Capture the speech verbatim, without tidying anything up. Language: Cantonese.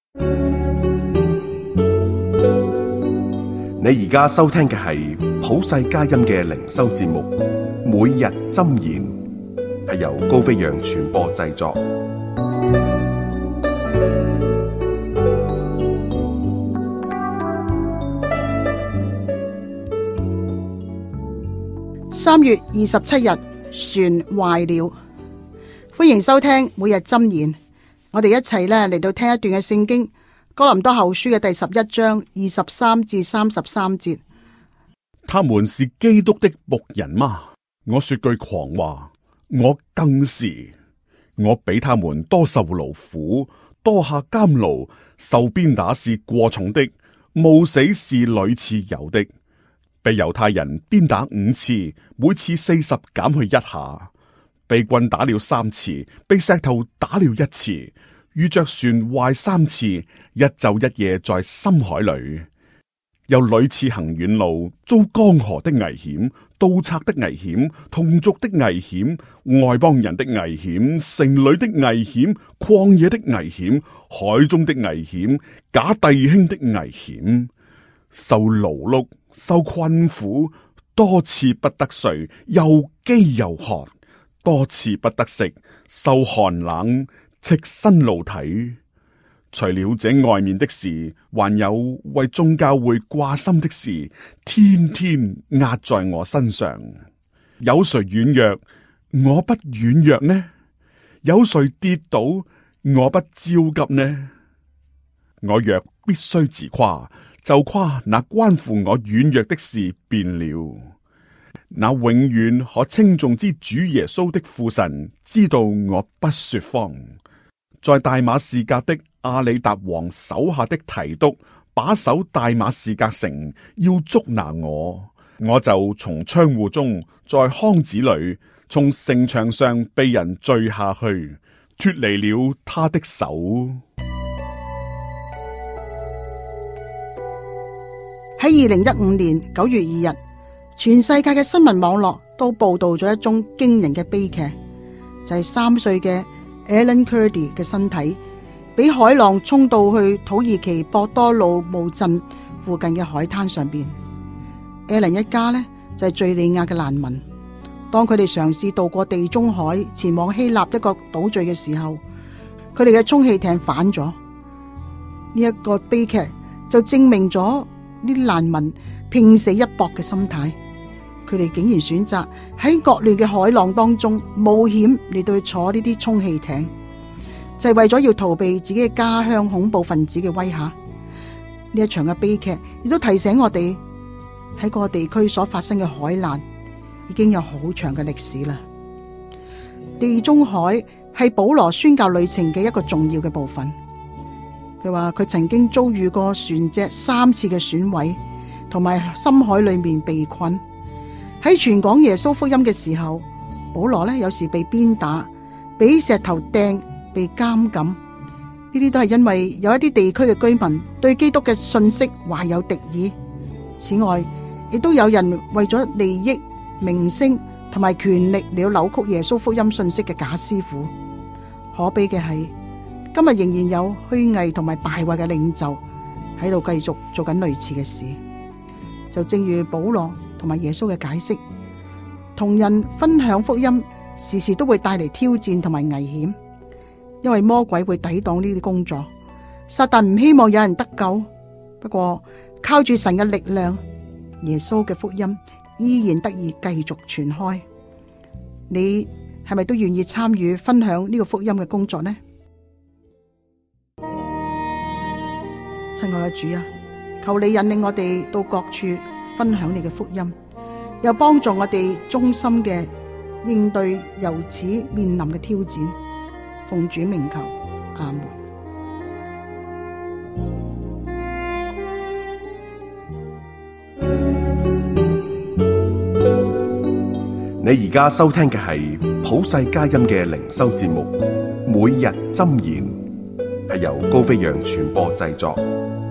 你而家收聽嘅係普世佳音嘅靈修節目，每日箴言，係由高飛揚傳播製作。 三月二十七日，船壞了。歡迎收聽每日箴言，我哋一齊咧嚟到聽一段嘅聖經。哥林多後書嘅第十一章二十三至三十三節， 他們是基督的僕人嗎？我說句狂話，我更是。我比他們多受勞苦，多下監牢，受鞭打是過重的，冒死是屢次有的。被猶太人鞭打五次，每次四十減去一下；被棍打了三次，被石頭打了一次。遇着船壞三次，一晝一夜在深海裏，又屢次行遠路，遭江河的危險、盜賊的危險、同族的危險、外邦人的危險、城裏的危險、曠野的危險、海中的危險、假弟兄的危險，受勞碌、受困苦，多次不得睡，又飢又渴，多次不得食，受寒冷，赤身露體。除了這外面的事，還有為眾教會掛心的事，天天壓在我身上。有誰軟弱，我不軟弱呢？有誰跌倒，我不焦急呢？我若必須自誇，就誇那關乎我軟弱的事變了。那永遠可稱頌之主耶穌的父神知道我不說謊。在大馬士革的阿里達王手下的提督把守大馬士革城，要捉拿我，我就從窗戶中，在筐子裏，從城牆上被人墜下去，脫離了他的手。 喺二零一五年九月二日，全世界嘅新聞網絡都報道咗一宗驚人嘅悲劇，就係三歲嘅Alan Kurdi 嘅身體俾海浪沖到去土耳其博多魯姆鎮附近嘅海灘上邊。Alan 一家呢，就係敘利亞嘅難民，當佢哋嘗試渡過地中海前往希臘一個島嶼嘅時候，佢哋嘅充氣艇反咗。呢、這、一個悲劇就證明咗呢啲難民拼死一搏嘅心態。佢哋竟然選擇喺惡劣嘅海浪當中冒險嚟到去坐呢啲充氣艇，就係為咗要逃避自己嘅家鄉恐怖分子嘅威嚇。呢一場嘅悲劇亦都提醒我哋，喺嗰個地區所發生嘅海難已經有好長嘅歷史啦。地中海係保羅宣教旅程嘅一個重要嘅部分。佢話佢曾經遭遇過船隻三次嘅損毀，同埋深海裏面被困。喺傳講耶穌福音嘅時候，保羅呢有時被鞭打、俾石頭掟、被監禁，呢啲都係因為有一啲地區嘅居民對基督嘅信息懷有敵意。此外，亦都有人為咗利益、名聲同埋權力嚟扭曲耶穌福音信息嘅假師傅。可悲嘅係，今日仍然有虛偽同埋敗壞嘅領袖喺度繼續做緊類似嘅事。就正如保羅同埋耶穌嘅解釋，同人分享福音時時都會帶嚟挑戰同埋危險，因為魔鬼會抵擋呢啲工作。撒旦唔希望有人得救，不過靠住神嘅力量，耶穌嘅福音依然得以繼續傳開。你係咪都願意參與分享呢個福音嘅工作呢？親愛嘅主啊，求你引領我哋到各處分享你嘅福音，又幫助我哋忠心嘅應對由此面臨嘅挑戰。奉主名求，阿門。 你而家收聽嘅係普世佳音嘅靈修節目《每日箴言》，係由高飛揚傳播製作。